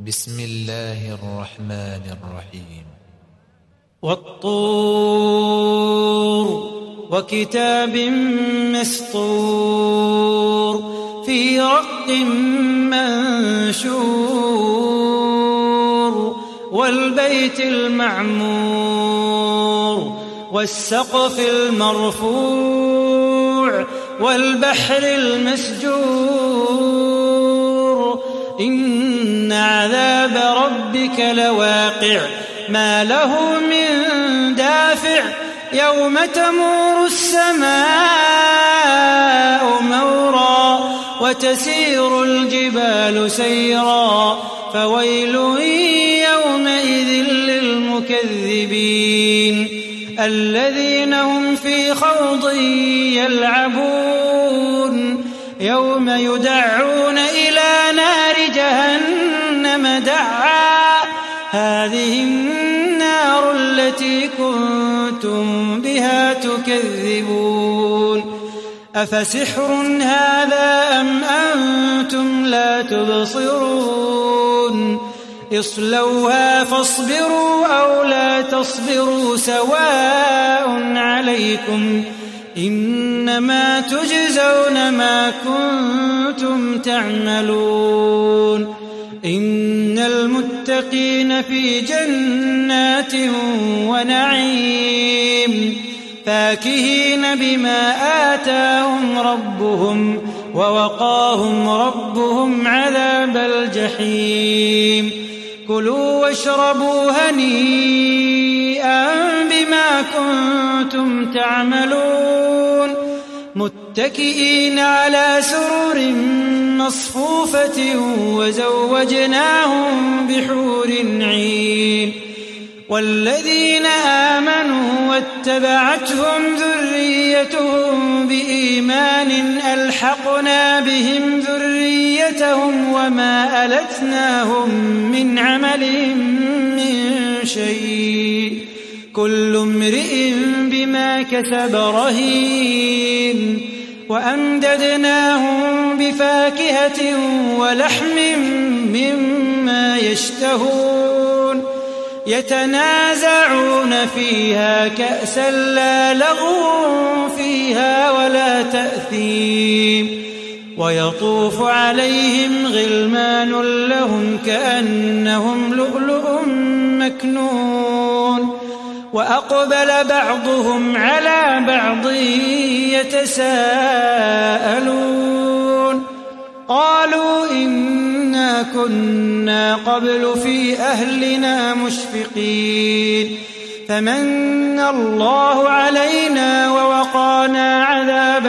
بسم الله الرحمن الرحيم. والطور وكتاب مسطور في رق منشور والبيت المعمور والسقف المرفوع والبحر المسجور إن عذاب ربك لواقع ما له من دافع يوم تمور السماء مورا وتسير الجبال سيرا فويل يومئذ للمكذبين الذين هم في خوض يلعبون يوم يدعون إلى نار جهنم دعا هذه النار التي كنتم بها تكذبون أفسحر هذا أم أنتم لا تبصرون اصلوها فاصبروا أو لا تصبروا سواء عليكم إنما تجزون ما كنتم تعملون إن المتقين في جنات ونعيم فاكهين بما آتاهم ربهم ووقاهم ربهم عذاب الجحيم كلوا واشربوا هنيئا بما كنتم تعملون متكئين على سرر مصفوفة وزوجناهم بحور عين والذين آمنوا واتبعتهم ذريتهم بإيمان ألحقنا بهم ذريتهم وما ألتناهم من عملهم من شيء كل امرئ بما كسب رهين وأمددناهم بفاكهة ولحم مما يشتهون يتنازعون فيها كأسا لا لغو فيها ولا تأثيم ويطوف عليهم غلمان لهم كأنهم لؤلؤ مكنون وأقبل بعضهم على بعض يتساءلون قالوا إنا كنا قبل في أهلنا مشفقين فمن الله علينا ووقانا عذاب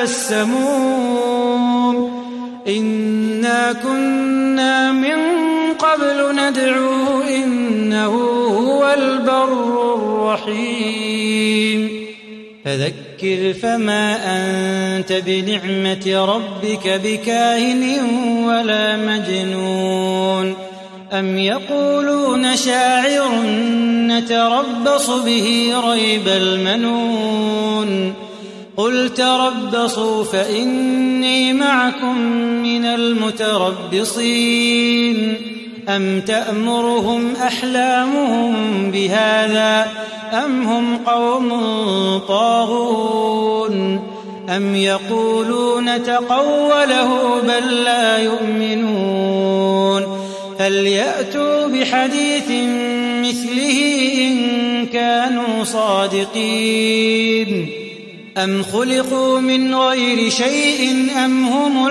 السموم إنا كنا من قبل ندعوه إنه هو البر الرحيم فذكر فما أنت بنعمة ربك بكاهن ولا مجنون أم يقولون شاعر نتربص به ريب المنون قل تربصوا فإني معكم من المتربصين أم تأمرهم أحلامهم بهذا أم هم قوم طاغون أم يقولون تقوله بل لا يؤمنون فليأتوا بحديث مثله إن كانوا صادقين أم خلقوا من غير شيء أم هم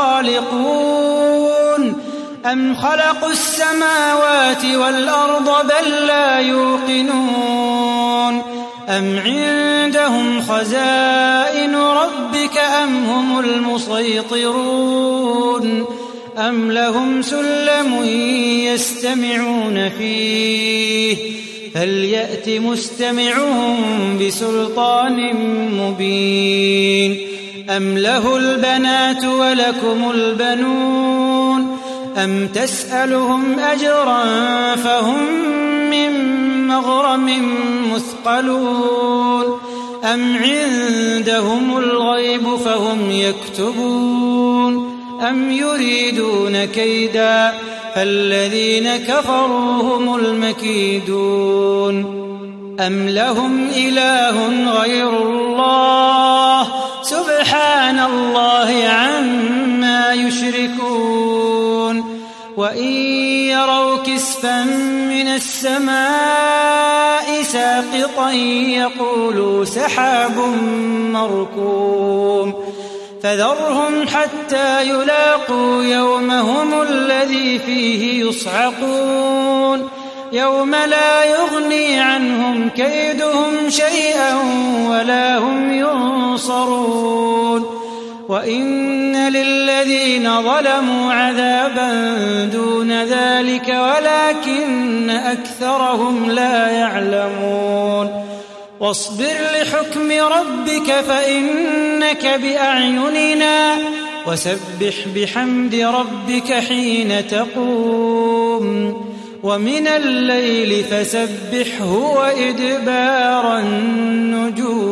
الخالقون أم خلقوا السماوات والأرض بل لا يوقنون أم عندهم خزائن ربك أم هم المسيطرون أم لهم سلم يستمعون فيه فليأت مستمعهم بسلطان مبين أم له البنات ولكم البنون أم تسألهم أجرا فهم من مغرم مثقلون أم عندهم الغيب فهم يكتبون أم يريدون كيدا فالذين كفروا هم المكيدون أم لهم إله غير الله سبحان الله عما يشركون وإن يروا كسفا من السماء ساقطا يقولوا سحاب مركوم فذرهم حتى يلاقوا يومهم الذي فيه يصعقون يوم لا يغني عنهم كيدهم شيئا ولا هم ينصرون وإن للذين ظلموا عذابا دون ذلك ولكن أكثرهم لا يعلمون واصبر لحكم ربك فإنك بأعيننا وسبح بحمد ربك حين تقوم ومن الليل فسبحه وإدبار النجوم